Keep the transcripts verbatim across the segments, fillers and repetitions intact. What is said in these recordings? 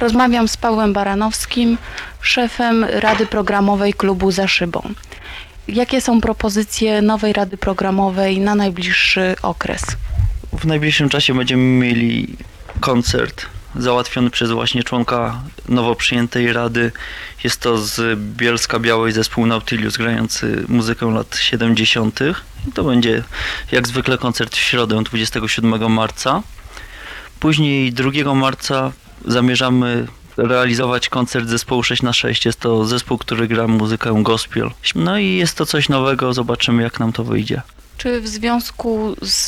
Rozmawiam z Pawłem Baranowskim, szefem Rady Programowej Klubu Za Szybą. Jakie są propozycje nowej Rady Programowej na najbliższy okres? W najbliższym czasie będziemy mieli koncert załatwiony przez właśnie członka nowo przyjętej rady. Jest to z Bielska Białej zespół Nautilus grający muzykę lat siedemdziesiątych. I to będzie jak zwykle koncert w środę dwudziestego siódmego marca. Później drugiego marca zamierzamy realizować koncert zespołu sześć na sześć. Jest to zespół, który gra muzykę gospel. No i jest to coś nowego, zobaczymy jak nam to wyjdzie. Czy w związku z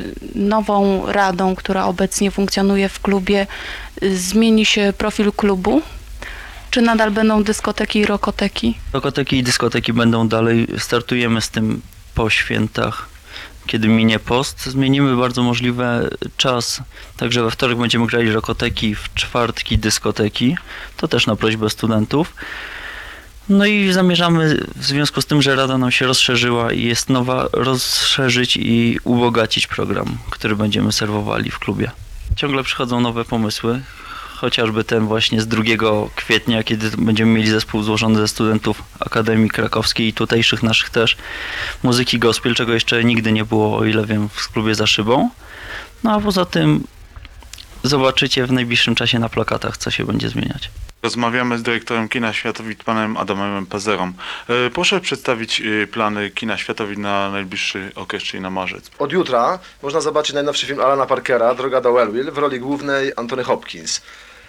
nową radą, która obecnie funkcjonuje w klubie, zmieni się profil klubu? Czy nadal będą dyskoteki i rokoteki? Rokoteki i dyskoteki będą dalej. Startujemy z tym po świętach, kiedy minie post. Zmienimy bardzo możliwe czas, także we wtorek będziemy grali rokoteki, w czwartki dyskoteki. To też na prośbę studentów. No i zamierzamy, w związku z tym, że Rada nam się rozszerzyła i jest nowa, rozszerzyć i ubogacić program, który będziemy serwowali w klubie. Ciągle przychodzą nowe pomysły, chociażby ten właśnie z drugiego kwietnia, kiedy będziemy mieli zespół złożony ze studentów Akademii Krakowskiej i tutejszych naszych też muzyki gospel, czego jeszcze nigdy nie było, o ile wiem, w klubie Za Szybą. No a poza tym zobaczycie w najbliższym czasie na plakatach, co się będzie zmieniać. Rozmawiamy z dyrektorem Kina Światowit, panem Adamem Pezerą. E, Proszę przedstawić e, plany Kina Światowit na najbliższy okres, czyli na marzec. Od jutra można zobaczyć najnowszy film Alana Parkera, Droga do Wellville, w roli głównej Anthony Hopkins.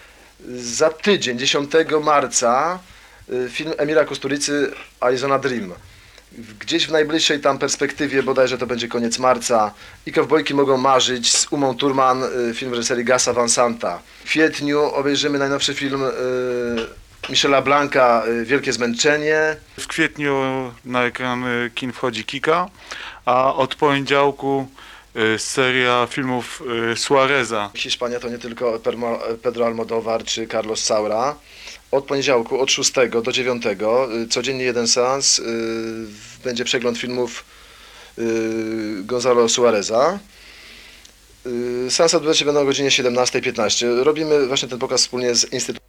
Za tydzień, dziesiątego marca, y, film Emira Kusturicy Arizona Dream. Gdzieś w najbliższej tam perspektywie, bodajże to będzie koniec marca, i Kowbojki mogą marzyć z Umą Thurman, y, film w reżyserii Gasa Van Santa. W kwietniu obejrzymy najnowszy film y, Michela Blanca, y, Wielkie Zmęczenie. W kwietniu na ekrany kin wchodzi Kika, a od poniedziałku e, seria filmów e, Suareza. Hiszpania to nie tylko Permo- Pedro Almodóvar czy Carlos Saura. Od poniedziałku, od szóstego do dziewiątego, y, codziennie jeden seans, y, będzie przegląd filmów y, Gonzalo Suareza. Y, Seanse odbywać się będą o godzinie siedemnastej piętnaście. Robimy właśnie ten pokaz wspólnie z Instytutem